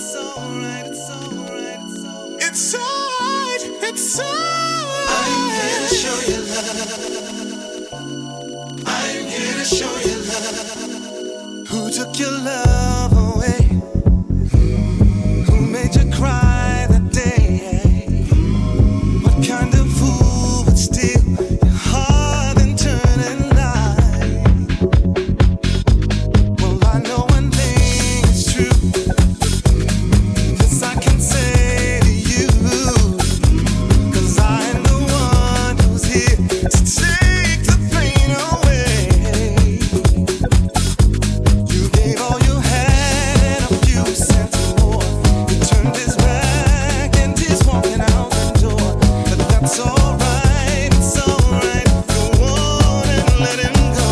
It's alright, it's alright. I'm here to show you love. I'm here to show you love. Who took your love away? Who made you cry that day? What kind of fool would steal your heart and turn it light? Well, I know one thing is true. This I can say to you, 'cause I'm the one who's here to take the pain away. You gave all you had and a few cents more. He turned his back and he's walking out the door. But that's alright, it's alright. Go on and let him go.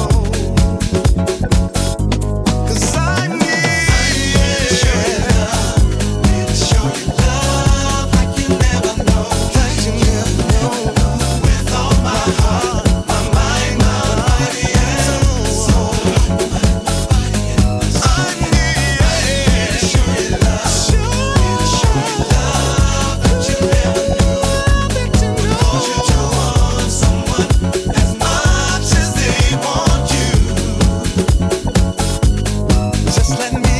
'Cause I'm here to show you love. Here to show you love like you never know. Like you never know. With all my heart, my mind, my body and soul. I'm here to show you love. Here to show you love that you never knew. 'Cause you don't want someone as much as they want you. Just let me